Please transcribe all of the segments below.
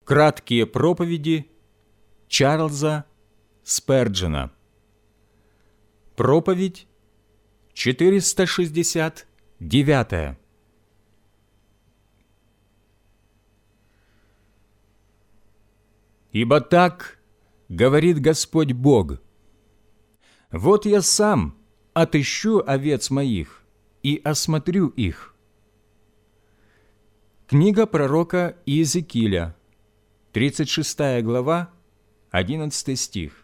Краткие проповеди Чарльза Сперджена. Проповедь 469. «Ибо так говорит Господь Бог: вот я сам отыщу овец моих и осмотрю их». Книга пророка Иезекииля, 36 глава, 11 стих.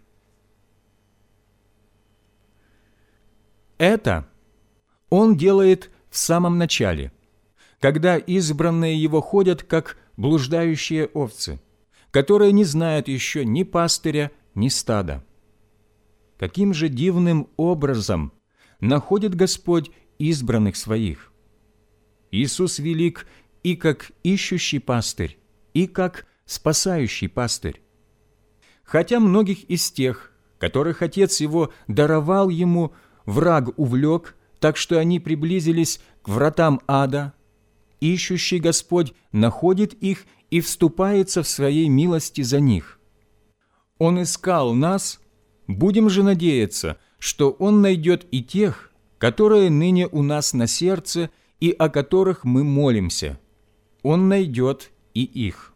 Это он делает в самом начале, когда избранные его ходят, как блуждающие овцы, которые не знают еще ни пастыря, ни стада. Каким же дивным образом находит Господь избранных своих! Иисус велик и как ищущий пастырь, и как спасающий пастырь. Хотя многих из тех, которых Отец Его даровал Ему, враг увлек, так что они приблизились к вратам ада, ищущий Господь находит их и вступается в своей милости за них. Он искал нас, будем же надеяться, что Он найдет и тех, которые ныне у нас на сердце и о которых мы молимся. Он найдет и их.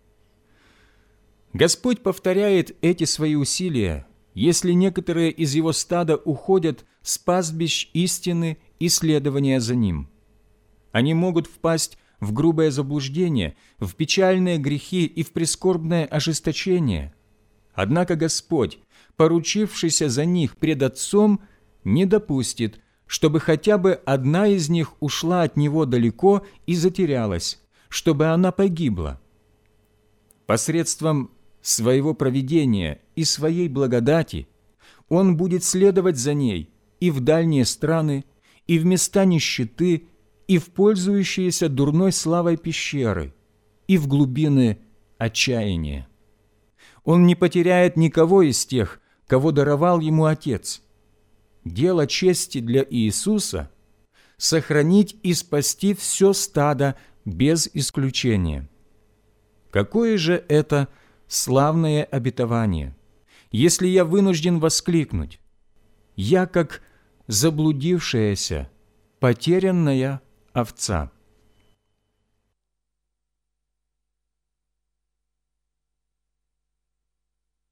Господь повторяет эти свои усилия, если некоторые из Его стада уходят с пастбищ истины и следования за Ним. Они могут впасть в грубое заблуждение, в печальные грехи и в прискорбное ожесточение. Однако Господь, поручившийся за них пред Отцом, не допустит, чтобы хотя бы одна из них ушла от Него далеко и затерялась, чтобы она погибла. Посредством своего провидения и своей благодати Он будет следовать за ней и в дальние страны, и в места нищеты, и в пользующиеся дурной славой пещеры, и в глубины отчаяния. Он не потеряет никого из тех, кого даровал Ему Отец. Дело чести для Иисуса – сохранить и спасти все стадо без исключения. Какое же это славное обетование, если я вынужден воскликнуть: «Я как заблудившаяся, потерянная овца».